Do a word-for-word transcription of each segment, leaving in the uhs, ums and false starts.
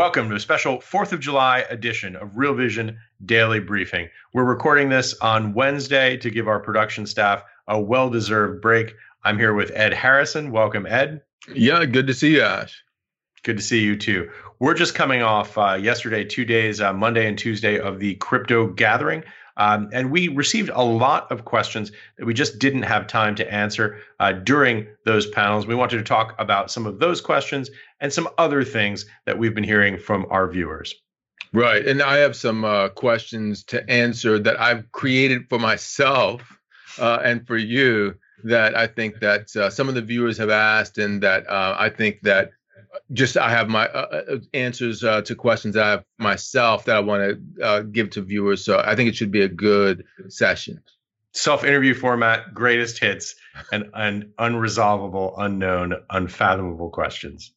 Welcome to a special fourth of July edition of Real Vision Daily Briefing. We're recording this on Wednesday to give our production staff a well-deserved break. I'm here with Ed Harrison. Welcome, Ed. Yeah, good to see you, Ash. Good to see you, too. We're just coming off uh, yesterday, two days, uh, Monday and Tuesday, of the crypto gathering. Um, and we received a lot of questions that we just didn't have time to answer uh, during those panels. We wanted to talk about some of those questions and some other things that we've been hearing from our viewers. Right. And I have some uh, questions to answer that I've created for myself uh, and for you that I think that uh, some of the viewers have asked, and that uh, I think that just I have my uh, answers uh, to questions that I have myself that I want to uh, give to viewers. So I think it should be a good session. Self-interview format, greatest hits, and, and unresolvable, unknown, unfathomable questions.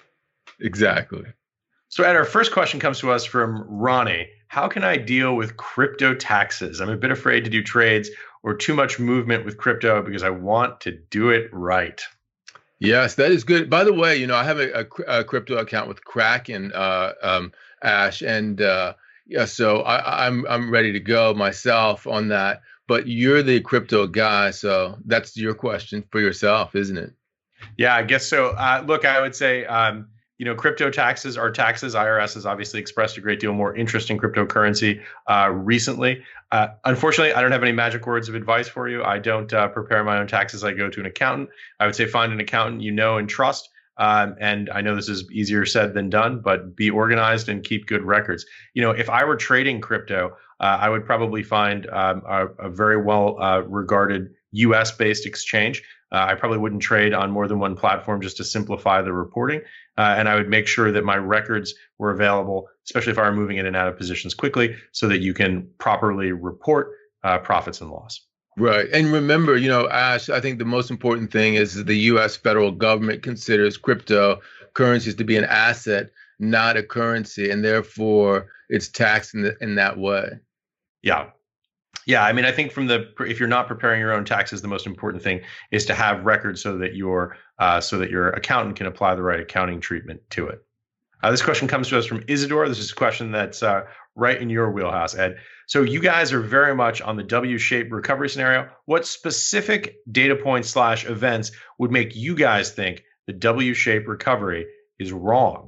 Exactly. So Ed, our first question comes to us from Ronnie. How can I deal with crypto taxes? I'm a bit afraid to do trades or too much movement with crypto because I want to do it right. Yes, that is good. By the way, you know, I have a, a, a crypto account with Kraken, uh, um, Ash, and uh, yeah, so I, I'm I'm ready to go myself on that. But you're the crypto guy, so that's your question for yourself, isn't it? Yeah, I guess so. Uh, look, I would say, um, you know, crypto taxes are taxes. I R S has obviously expressed a great deal more interest in cryptocurrency uh, recently. Uh, unfortunately, I don't have any magic words of advice for you. I don't uh, prepare my own taxes. I go to an accountant. I would say find an accountant you know and trust. Um, and I know this is easier said than done, but be organized and keep good records. You know, if I were trading crypto, uh, I would probably find um, a, a very well uh, regarded U S based exchange. Uh, I probably wouldn't trade on more than one platform just to simplify the reporting. Uh, and I would make sure that my records were available, especially if I were moving in and out of positions quickly, so that you can properly report uh, profits and loss. Right. And remember, you know, Ash, I think the most important thing is that the U S federal government considers cryptocurrencies to be an asset, not a currency, and therefore it's taxed in, the, in that way. Yeah. Yeah, I mean, I think from the if you're not preparing your own taxes, the most important thing is to have records so that your uh, so that your accountant can apply the right accounting treatment to it. Uh, this question comes to us from Isidore. This is a question that's uh, right in your wheelhouse, Ed. So you guys are very much on the W-shaped recovery scenario. What specific data points slash events would make you guys think the W-shaped recovery is wrong?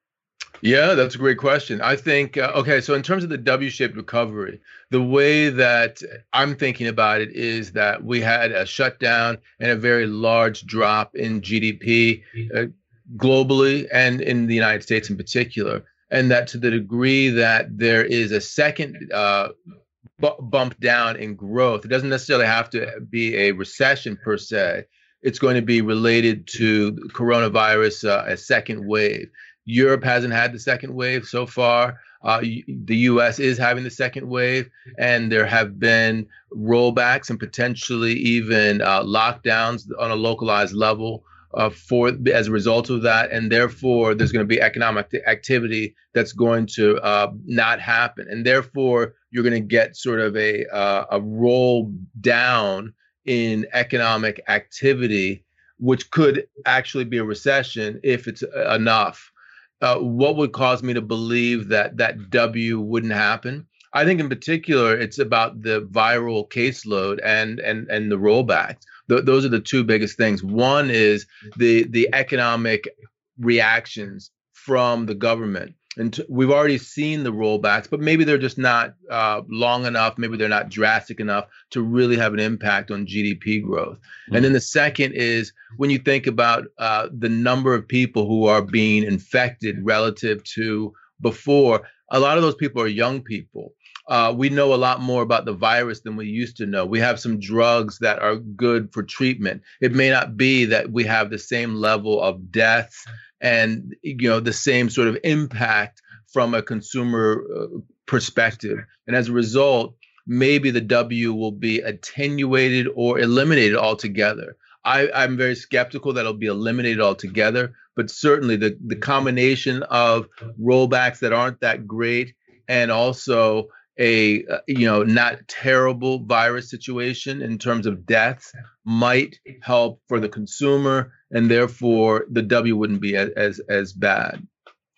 Yeah, that's a great question. I think, uh, okay, so in terms of the W-shaped recovery, the way that I'm thinking about it is that we had a shutdown and a very large drop in G D P uh, globally and in the United States in particular. And that to the degree that there is a second uh, bu- bump down in growth, it doesn't necessarily have to be a recession per se. It's going to be related to coronavirus, uh, a second wave. Europe hasn't had the second wave so far. Uh, the U S is having the second wave, and there have been rollbacks and potentially even uh, lockdowns on a localized level uh, for as a result of that. And therefore, there's going to be economic activity that's going to uh, not happen. And therefore, you're going to get sort of a, uh, a roll down in economic activity, which could actually be a recession if it's enough. Uh, what would cause me to believe that that W wouldn't happen? I think in particular, it's about the viral caseload and and and the rollbacks. Th- those are the two biggest things. One is the the economic reactions from the government. And t- we've already seen the rollbacks, but maybe they're just not uh, long enough. Maybe they're not drastic enough to really have an impact on G D P growth. Mm-hmm. And then the second is when you think about uh, the number of people who are being infected relative to before, a lot of those people are young people. Uh, we know a lot more about the virus than we used to know. We have some drugs that are good for treatment. It may not be that we have the same level of deaths and, you know, the same sort of impact from a consumer uh, perspective. And as a result, maybe the W will be attenuated or eliminated altogether. I, I'm very skeptical that it'll be eliminated altogether, but certainly the, the combination of rollbacks that aren't that great and also a uh, you know not terrible virus situation in terms of deaths might help for the consumer, and therefore the W wouldn't be as as, as bad.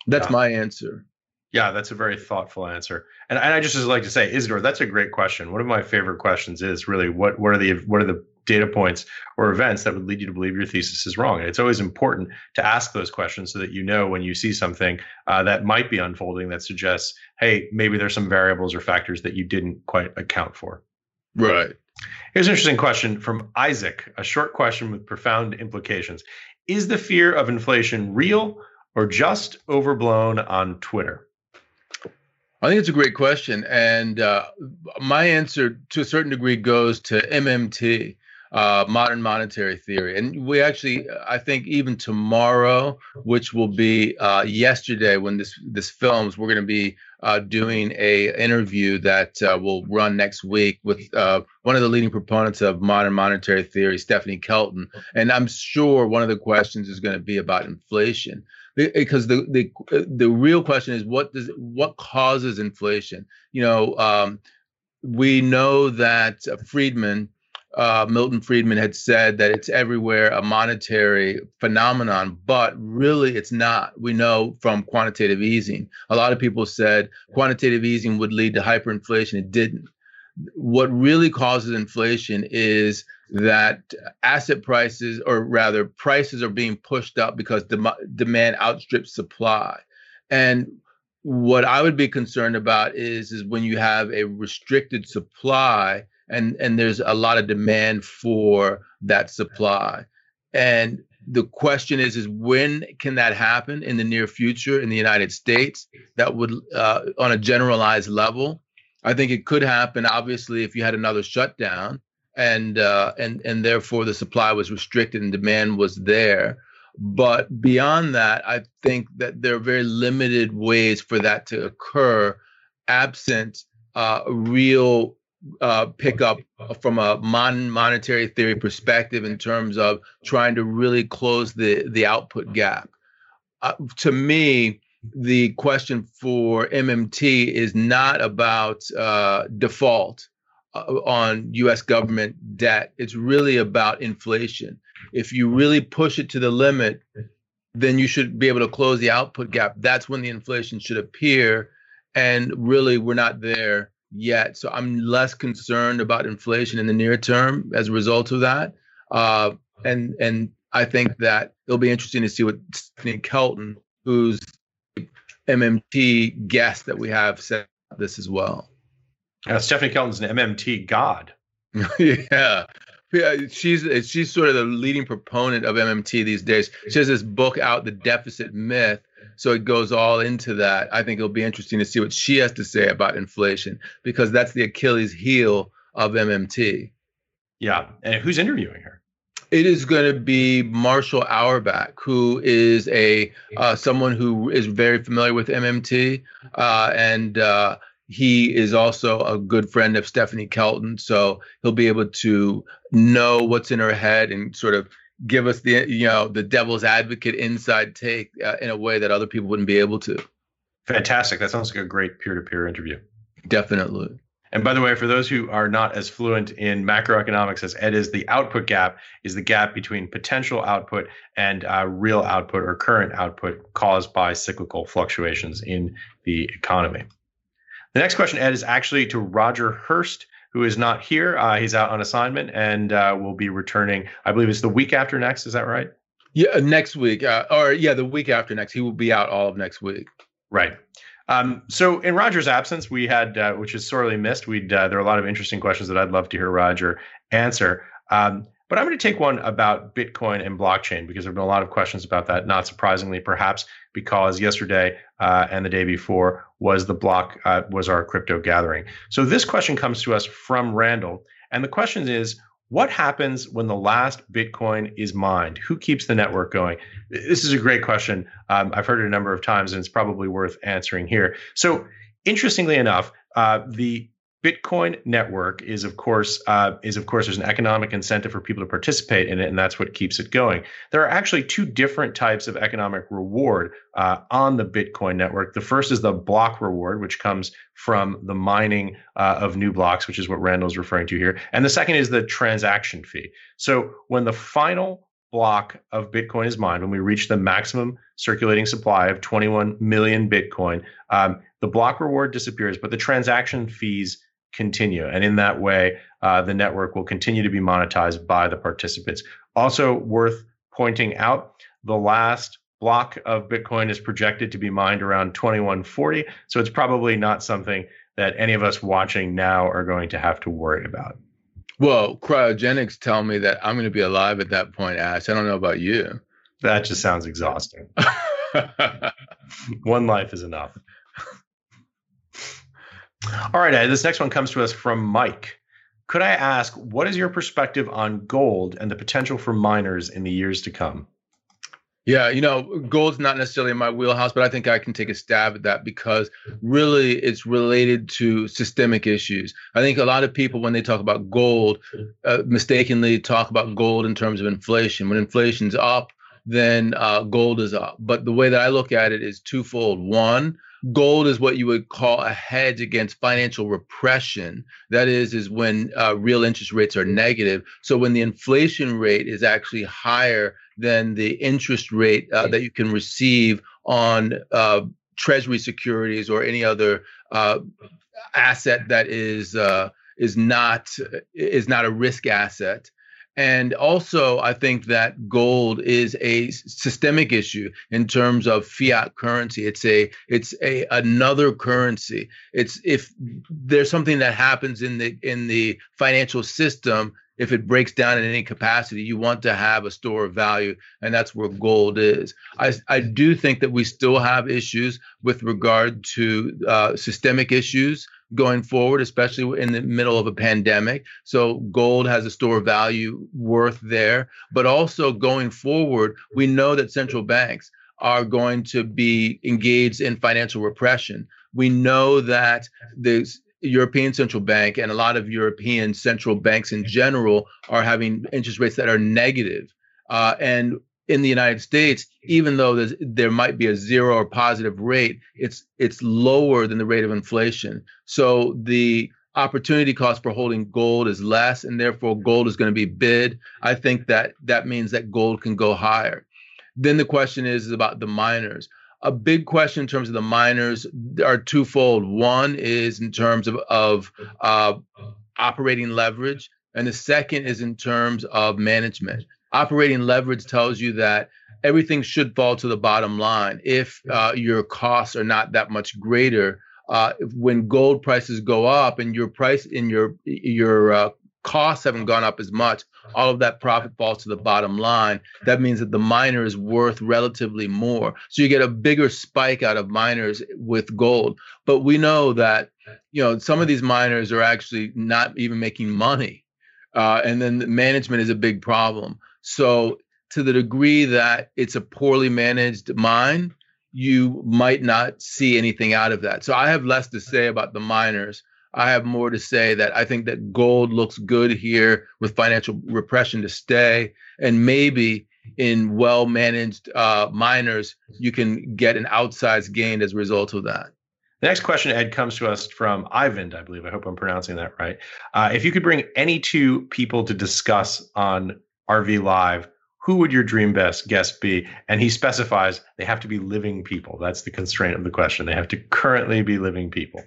That's Yeah. my answer. Yeah, that's a very thoughtful answer. And, and I just would like to say, Isidore, that's a great question. One of my favorite questions is really what what are the what are the data points or events that would lead you to believe your thesis is wrong? And it's always important to ask those questions so that you know when you see something uh, that might be unfolding that suggests, hey, maybe there's some variables or factors that you didn't quite account for. Right. Here's an interesting question from Isaac, a short question with profound implications. Is the fear of inflation real or just overblown on Twitter? I think it's a great question. And uh, my answer to a certain degree goes to M M T, uh, modern monetary theory. And we actually, I think even tomorrow, which will be uh, yesterday when this, this films, we're going to be uh, doing a interview that uh, will run next week with uh, one of the leading proponents of modern monetary theory, Stephanie Kelton. And I'm sure one of the questions is going to be about inflation. Because the, the the real question is what does what causes inflation? You know, um, we know that Friedman, uh, Milton Friedman, had said that it's everywhere a monetary phenomenon, but really it's not. We know from quantitative easing. A lot of people said quantitative easing would lead to hyperinflation. It didn't. What really causes inflation is that asset prices, or rather prices, are being pushed up because dem- demand outstrips supply. And what I would be concerned about is, is when you have a restricted supply and, and there's a lot of demand for that supply. And the question is, is when can that happen in the near future in the United States? That would, uh, on a generalized level, I think it could happen, obviously, if you had another shutdown and uh, and and therefore the supply was restricted and demand was there. But beyond that, I think that there are very limited ways for that to occur absent uh, a real uh, pickup from a mon- monetary theory perspective in terms of trying to really close the, the output gap. Uh, to me, the question for M M T is not about uh, default uh, on U S government debt. It's really about inflation. If you really push it to the limit, then you should be able to close the output gap. That's when the inflation should appear. And really, we're not there yet. So I'm less concerned about inflation in the near term as a result of that. Uh, and and I think that it'll be interesting to see what Stephanie Kelton, who's M M T guest that we have, said this as well. Uh, Stephanie Kelton's an M M T god. yeah. Yeah, she's she's sort of the leading proponent of M M T these days. She has this book out, The Deficit Myth, so it goes all into that. I think it'll be interesting to see what she has to say about inflation, because that's the Achilles heel of M M T. Yeah, and who's interviewing her? It is going to be Marshall Auerbach, who is a uh, someone who is very familiar with M M T, uh, and uh, he is also a good friend of Stephanie Kelton. So he'll be able to know what's in her head and sort of give us the you know the devil's advocate inside take uh, in a way that other people wouldn't be able to. Fantastic! That sounds like a great peer-to-peer interview. Definitely. And by the way, for those who are not as fluent in macroeconomics as Ed is, the output gap is the gap between potential output and uh, real output or current output caused by cyclical fluctuations in the economy. The next question, Ed, is actually to Roger Hurst, who is not here. Uh, he's out on assignment and uh, will be returning, I believe it's the week after next. Is that right? Yeah, next week. Uh, or yeah, the week after next. He will be out all of next week. Right. Um, so in Roger's absence, we had, uh, which is sorely missed, we'd, uh, there are a lot of interesting questions that I'd love to hear Roger answer. Um, but I'm going to take one about Bitcoin and blockchain, because there have been a lot of questions about that, not surprisingly, perhaps because yesterday uh, and the day before was the block, uh, was our crypto gathering. So this question comes to us from Randall. And the question is, what happens when the last Bitcoin is mined? Who keeps the network going? This is a great question. Um, I've heard it a number of times, and it's probably worth answering here. So interestingly enough, uh, the Bitcoin network is, of course, uh, is of course, there's an economic incentive for people to participate in it, and that's what keeps it going. There are actually two different types of economic reward uh, on the Bitcoin network. The first is the block reward, which comes from the mining uh, of new blocks, which is what Randall's referring to here. And the second is the transaction fee. So when the final block of Bitcoin is mined, when we reach the maximum circulating supply of twenty-one million Bitcoin, um, the block reward disappears, but the transaction fees continue. And in that way, uh, the network will continue to be monetized by the participants. Also worth pointing out, the last block of Bitcoin is projected to be mined around twenty-one forty. So it's probably not something that any of us watching now are going to have to worry about. Well, cryogenics tell me that I'm going to be alive at that point, Ash. I don't know about you. That just sounds exhausting. One life is enough. All right, Ed, this next one comes to us from Mike. Could I ask, what is your perspective on gold and the potential for miners in the years to come? Yeah, you know, gold's not necessarily in my wheelhouse, but I think I can take a stab at that because really it's related to systemic issues. I think a lot of people, when they talk about gold, uh, mistakenly talk about gold in terms of inflation. When inflation's up, then uh, gold is up. But the way that I look at it is twofold. One, gold is what you would call a hedge against financial repression. That is, is when uh, real interest rates are negative. So when the inflation rate is actually higher than the interest rate uh, that you can receive on uh, treasury securities or any other uh, asset that is uh, is not is not a risk asset. And also, I think that gold is a systemic issue in terms of fiat currency. It's a it's a another currency. It's if there's something that happens in the in the financial system, if it breaks down in any capacity, you want to have a store of value, and that's where gold is. I, I do think that we still have issues with regard to uh, systemic issues going forward, especially in the middle of a pandemic. So gold has a store of value worth there. But also going forward, we know that central banks are going to be engaged in financial repression. We know that there's European Central Bank and a lot of European central banks in general are having interest rates that are negative. Uh, and in the United States, even though there might be a zero or positive rate, it's it's lower than the rate of inflation. So the opportunity cost for holding gold is less, and therefore gold is going to be bid. I think that that means that gold can go higher. Then the question is, is about the miners. A big question in terms of the miners are twofold. One is in terms of, of uh, operating leverage, and the second is in terms of management. Operating leverage tells you that everything should fall to the bottom line if uh, your costs are not that much greater. Uh, when gold prices go up and your price in your your uh, costs haven't gone up as much, all of that profit falls to the bottom line. That means that the miner is worth relatively more. So you get a bigger spike out of miners with gold. But we know that, you know, some of these miners are actually not even making money. Uh, and then the management is a big problem. So to the degree that it's a poorly managed mine, you might not see anything out of that. So I have less to say about the miners. I have more to say that I think that gold looks good here with financial repression to stay. And maybe in well-managed uh, miners, you can get an outsized gain as a result of that. The next question, Ed, comes to us from Ivan, I believe. I hope I'm pronouncing that right. Uh, if you could bring any two people to discuss on R V Live, who would your dream best guest be? And he specifies they have to be living people. That's the constraint of the question. They have to currently be living people.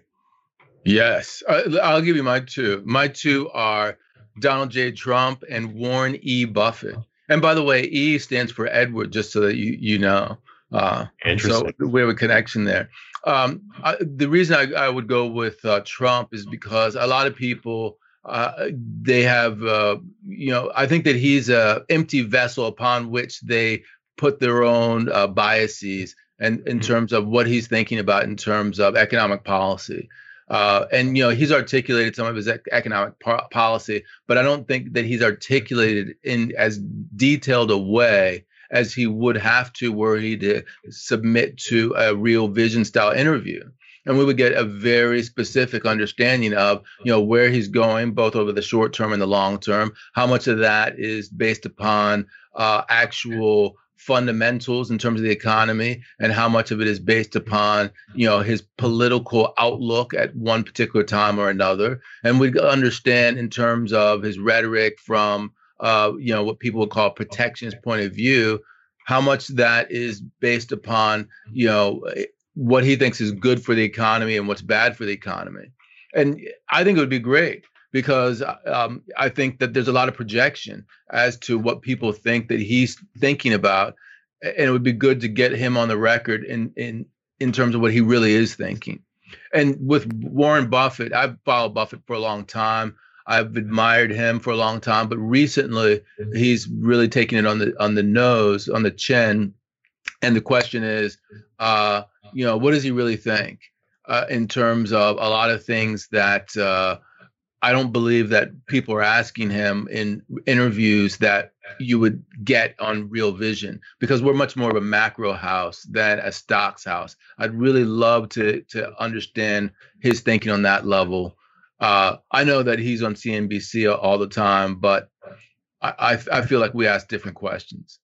Yes, I'll give you my two. My two are Donald J. Trump and Warren E. Buffett. And by the way, E stands for Edward, just so that you you know. Uh, Interesting. So we have a connection there. Um, I, the reason I, I would go with uh, Trump is because a lot of people, uh, they have, uh, you know, I think that he's a empty vessel upon which they put their own uh, biases and in terms of what he's thinking about in terms of economic policy. Uh, and, you know, he's articulated some of his ec- economic po- policy, but I don't think that he's articulated in as detailed a way as he would have to were he to submit to a Real Vision style interview. And we would get a very specific understanding of, you know, where he's going, both over the short term and the long term. How much of that is based upon uh, actual fundamentals in terms of the economy, and how much of it is based upon, you know, his political outlook at one particular time or another. And we understand in terms of his rhetoric from uh, you know, what people would call protectionist point of view, how much that is based upon, you know, what he thinks is good for the economy and what's bad for the economy. And I think it would be great because um, I think that there's a lot of projection as to what people think that he's thinking about. And it would be good to get him on the record in, in, in terms of what he really is thinking. And with Warren Buffett, I've followed Buffett for a long time. I've admired him for a long time, but recently he's really taken it on the on the nose, on the chin. And the question is, uh, you know, what does he really think uh, in terms of a lot of things that uh, I don't believe that people are asking him in interviews that you would get on Real Vision, because we're much more of a macro house than a stocks house. I'd really love to to understand his thinking on that level. Uh, I know that he's on C N B C all the time, but I, I, I feel like we ask different questions.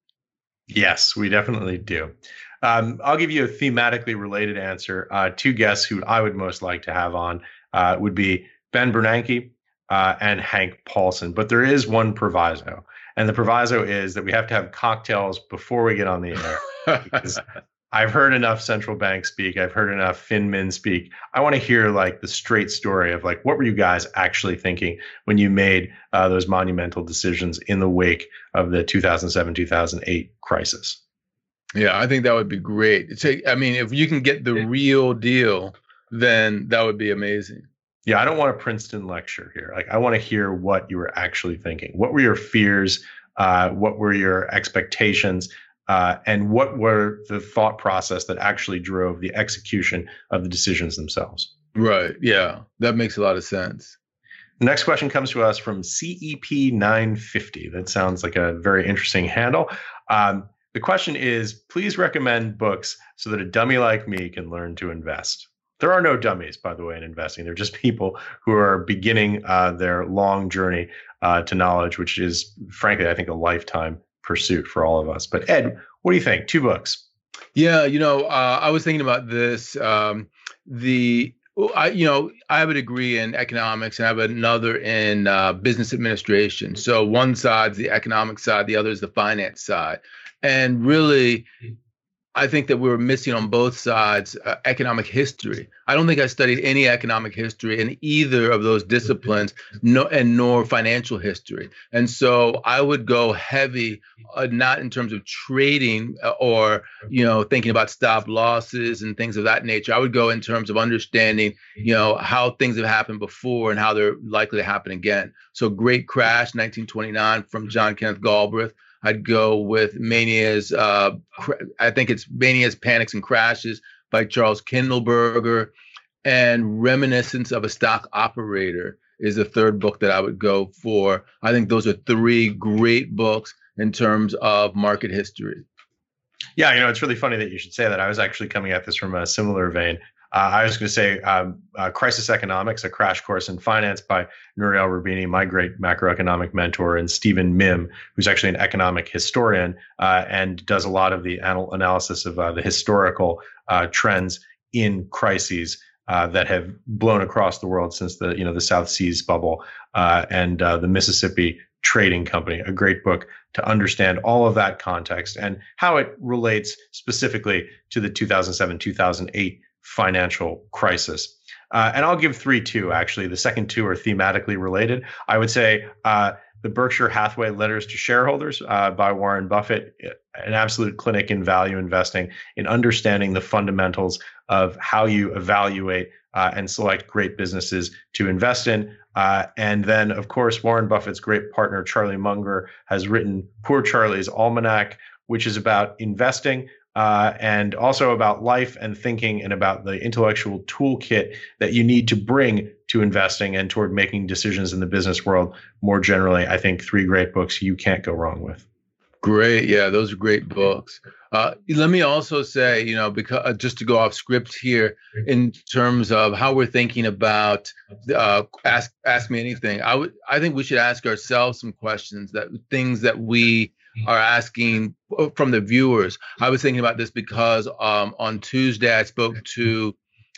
Yes, we definitely do. Um, I'll give you a thematically related answer. Uh, two guests who I would most like to have on uh, would be Ben Bernanke uh, and Hank Paulson. But there is one proviso, and the proviso is that we have to have cocktails before we get on the air. Because I've heard enough central banks speak. I've heard enough FinMin speak. I want to hear like the straight story of like, what were you guys actually thinking when you made uh, those monumental decisions in the wake of the two thousand seven, two thousand eight crisis? Yeah, I think that would be great. So, I mean, if you can get the real deal, then that would be amazing. Yeah, I don't want a Princeton lecture here. Like, I want to hear what you were actually thinking. What were your fears? Uh, what were your expectations? Uh, and what were the thought process that actually drove the execution of the decisions themselves? Right. Yeah, that makes a lot of sense. The next question comes to us from C E P nine fifty. That sounds like a very interesting handle. Um, the question is, please recommend books so that a dummy like me can learn to invest. There are no dummies, by the way, in investing. They're just people who are beginning uh, their long journey uh, to knowledge, which is, frankly, I think, a lifetime pursuit for all of us. But Ed, what do you think? Two books. Yeah, you know, uh, I was thinking about this. Um, the I, you know, I have a degree in economics and I have another in uh, business administration. So one side's the economic side, the other is the finance side. And really, I think that we were missing on both sides uh, economic history. I don't think I studied any economic history in either of those disciplines, no, and nor financial history. And so I would go heavy, uh, not in terms of trading uh, or, you know, thinking about stop losses and things of that nature. I would go in terms of understanding, you know, how things have happened before and how they're likely to happen again. So Great Crash, nineteen twenty-nine from John Kenneth Galbraith. I'd go with Mania's, uh, I think it's Mania's Panics and Crashes by Charles Kindleberger, and Reminiscence of a Stock Operator is the third book that I would go for. I think those are three great books in terms of market history. Yeah, you know, it's really funny that you should say that. I was actually coming at this from a similar vein. Uh, I was going to say um, uh, Crisis Economics, a crash course in finance by Nouriel Roubini, my great macroeconomic mentor, and Stephen Mihm, who's actually an economic historian uh, and does a lot of the anal- analysis of uh, the historical uh, trends in crises uh, that have blown across the world since the you know the South Seas bubble uh, and uh, the Mississippi Trading Company. A great book to understand all of that context and how it relates specifically to the two thousand seven, two thousand eight financial crisis. Uh, and I'll give three, too, actually. The second two are thematically related. I would say uh, the Berkshire Hathaway Letters to Shareholders uh, by Warren Buffett, an absolute clinic in value investing, in understanding the fundamentals of how you evaluate uh, and select great businesses to invest in. Uh, and then, of course, Warren Buffett's great partner, Charlie Munger, has written Poor Charlie's Almanac, which is about investing, Uh, and also about life and thinking and about the intellectual toolkit that you need to bring to investing and toward making decisions in the business world more generally. I think three great books you can't go wrong with. Great. Yeah, those are great books. Uh, let me also say, you know, because uh, just to go off script here in terms of how we're thinking about uh, ask ask me anything. I would I think we should ask ourselves some questions, that things that we are asking from the viewers. I was thinking about this because um, on Tuesday I spoke to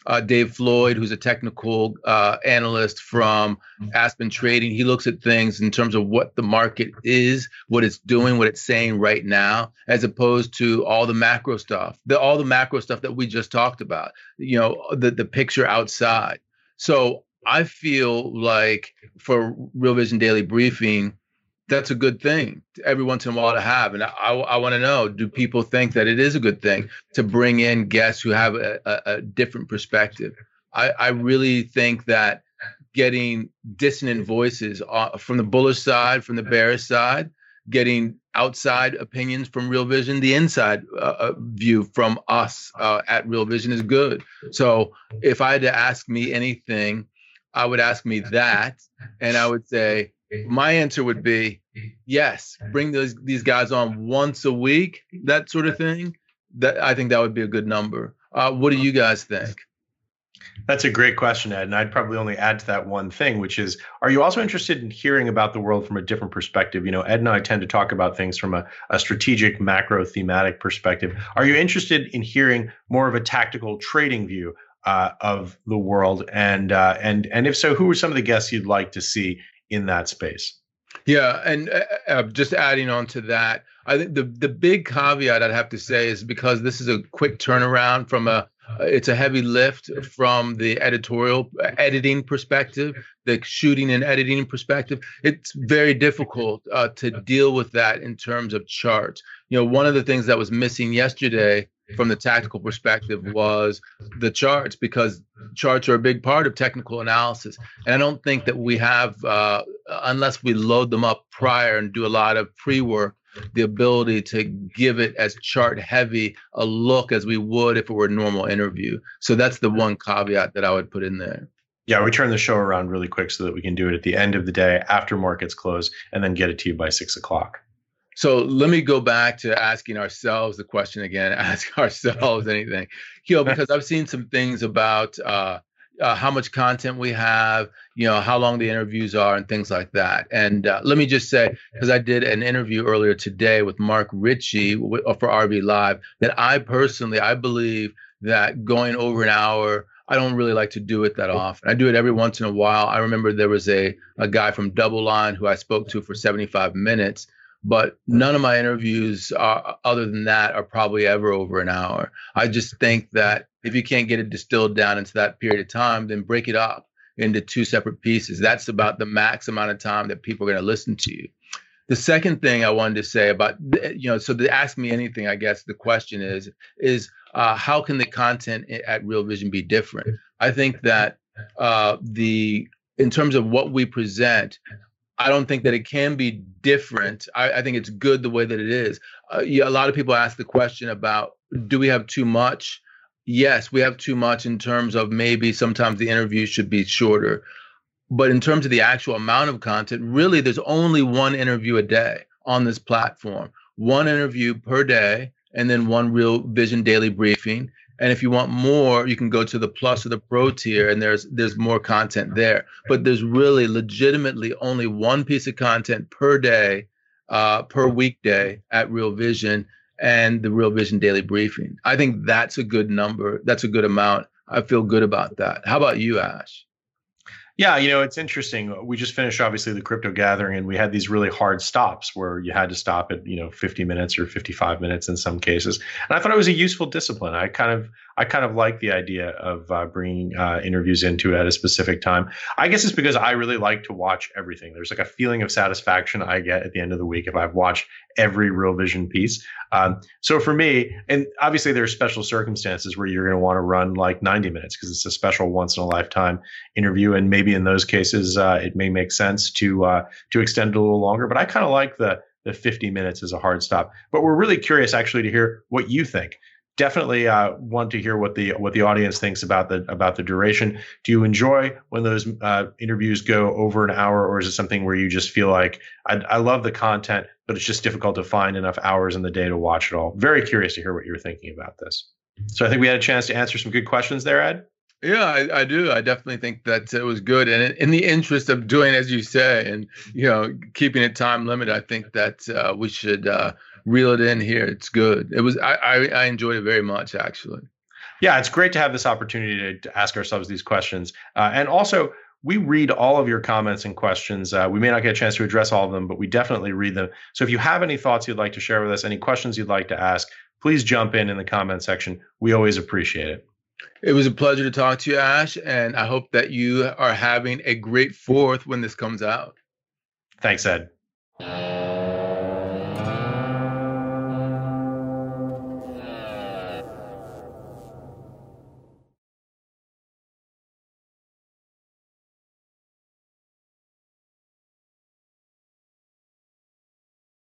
Uh, Dave Floyd, who's a technical uh, analyst from Aspen Trading, he looks at things in terms of what the market is, what it's doing, what it's saying right now, as opposed to all the macro stuff, the, all the macro stuff that we just talked about, you know, the, the picture outside. So I feel like for Real Vision Daily Briefing, that's a good thing every once in a while to have. And I, I want to know, do people think that it is a good thing to bring in guests who have a, a, a different perspective? I, I really think that getting dissonant voices uh, from the bullish side, from the bearish side, getting outside opinions from Real Vision, the inside uh, view from us uh, at Real Vision is good. So if I had to ask me anything, I would ask me that. And I would say, my answer would be yes, bring those these guys on once a week, that sort of thing. That I think that would be a good number. Uh, what do you guys think? That's a great question, Ed. And I'd probably only add to that one thing, which is, are you also interested in hearing about the world from a different perspective? You know, Ed and I tend to talk about things from a, a strategic, macro, thematic perspective. Are you interested in hearing more of a tactical trading view uh, of the world? And uh, and and if so, who are some of the guests you'd like to see in that space? Yeah, and uh, uh, just adding on to that, I think the the big caveat I'd have to say is because this is a quick turnaround from a, uh, it's a heavy lift from the editorial uh, editing perspective, the shooting and editing perspective. It's very difficult uh, to deal with that in terms of charts. You know, one of the things that was missing yesterday from the tactical perspective was the charts, because charts are a big part of technical analysis. And I don't think that we have, uh, unless we load them up prior and do a lot of pre-work, the ability to give it as chart heavy a look as we would if it were a normal interview. So that's the one caveat that I would put in there. Yeah, we turn the show around really quick so that we can do it at the end of the day after markets close and then get it to you by six o'clock. So let me go back to asking ourselves the question again, ask ourselves anything, you know, because I've seen some things about uh, uh, how much content we have, you know, how long the interviews are and things like that. And uh, let me just say, because I did an interview earlier today with Mark Ritchie for R V Live, that I personally, I believe that going over an hour, I don't really like to do it that often. I do it every once in a while. I remember there was a, a guy from Double Line who I spoke to for seventy-five minutes. But none of my interviews are, other than that, are probably ever over an hour. I just think that if you can't get it distilled down into that period of time, then break it up into two separate pieces. That's about the max amount of time that people are going to listen to you. The second thing I wanted to say about, you know, so to ask me anything, I guess the question is, is uh, how can the content at Real Vision be different? I think that uh, the, in terms of what we present, I don't think that it can be different. I, I think it's good the way that it is. Uh, yeah, a lot of people ask the question about, do we have too much? Yes, we have too much in terms of maybe sometimes the interviews should be shorter. But in terms of the actual amount of content, really, there's only one interview a day on this platform. One interview per day, and then one Real Vision Daily Briefing. And if you want more, you can go to the Plus or the Pro tier, and there's there's more content there. But there's really legitimately only one piece of content per day, uh, per weekday at Real Vision, and the Real Vision Daily Briefing. I think that's a good number. That's a good amount. I feel good about that. How about you, Ash? Yeah, you know, it's interesting. We just finished, obviously, the crypto gathering, and we had these really hard stops where you had to stop at, you know, fifty minutes or fifty-five minutes in some cases. And I thought it was a useful discipline. I kind of, I kind of like the idea of uh, bringing uh, interviews into at a specific time. I guess it's because I really like to watch everything. There's like a feeling of satisfaction I get at the end of the week if I've watched every Real Vision piece. Um, so for me, and obviously there are special circumstances where you're going to want to run like ninety minutes because it's a special once in a lifetime interview. And maybe in those cases, uh, it may make sense to uh, to extend it a little longer. But I kind of like the the fifty minutes as a hard stop. But we're really curious actually to hear what you think. Definitely uh, want to hear what the what the audience thinks about the about the duration. Do you enjoy when those uh, interviews go over an hour, or is it something where you just feel like I, I love the content, but it's just difficult to find enough hours in the day to watch it all? Very curious to hear what you're thinking about this. So I think we had a chance to answer some good questions there, Ed. Yeah, I, I do. I definitely think that it was good, and in the interest of doing as you say, and you know, keeping it time limited, I think that uh, we should uh, reel it in here. It's good. It was. I, I I enjoyed it very much, actually. Yeah, it's great to have this opportunity to, to ask ourselves these questions. Uh, and also, we read all of your comments and questions. Uh, we may not get a chance to address all of them, but we definitely read them. So if you have any thoughts you'd like to share with us, any questions you'd like to ask, please jump in in the comment section. We always appreciate it. It was a pleasure to talk to you, Ash, and I hope that you are having a great fourth when this comes out. Thanks, Ed.